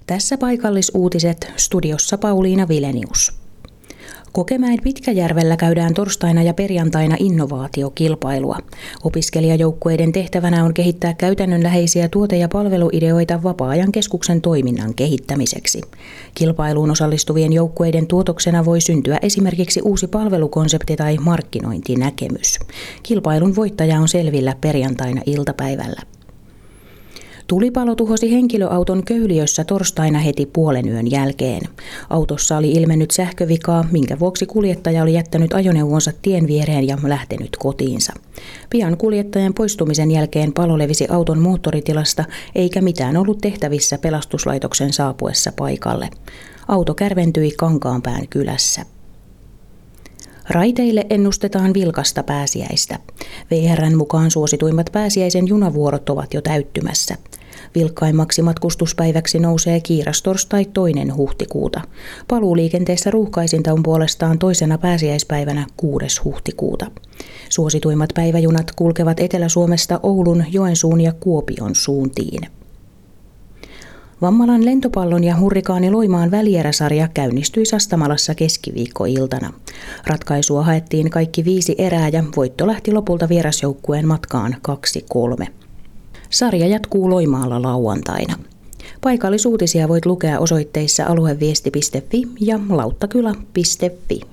Tässä paikallisuutiset, studiossa Pauliina Vilenius. Kokemäen Pitkäjärvellä käydään torstaina ja perjantaina innovaatiokilpailua. Opiskelijajoukkueiden tehtävänä on kehittää käytännönläheisiä tuote- ja palveluideoita vapaa-ajan keskuksen toiminnan kehittämiseksi. Kilpailuun osallistuvien joukkueiden tuotoksena voi syntyä esimerkiksi uusi palvelukonsepti tai markkinointinäkemys. Kilpailun voittaja on selvillä perjantaina iltapäivällä. Tulipalo tuhosi henkilöauton Köyliössä torstaina heti puolenyön jälkeen. Autossa oli ilmennyt sähkövikaa, minkä vuoksi kuljettaja oli jättänyt ajoneuvonsa tien viereen ja lähtenyt kotiinsa. Pian kuljettajan poistumisen jälkeen palo levisi auton moottoritilasta, eikä mitään ollut tehtävissä pelastuslaitoksen saapuessa paikalle. Auto kärventyi Kankaanpään kylässä. Raiteille ennustetaan vilkasta pääsiäistä. VR:n mukaan suosituimmat pääsiäisen junavuorot ovat jo täyttymässä. Vilkkaimmaksi matkustuspäiväksi nousee kiirastorstai 2. huhtikuuta. Paluuliikenteessä ruuhkaisinta on puolestaan toisena pääsiäispäivänä 6. huhtikuuta. Suosituimmat päiväjunat kulkevat Etelä-Suomesta Oulun, Joensuun ja Kuopion suuntiin. Vammalan lentopallon ja hurrikaani Loimaan välieräsarja käynnistyi Sastamalassa keskiviikkoiltana. Ratkaisua haettiin kaikki 5 erää ja voitto lähti lopulta vierasjoukkueen matkaan 2-3. Sarja jatkuu Loimaalla lauantaina. Paikallisuutisia voit lukea osoitteissa alueviesti.fi ja lauttakylä.fi.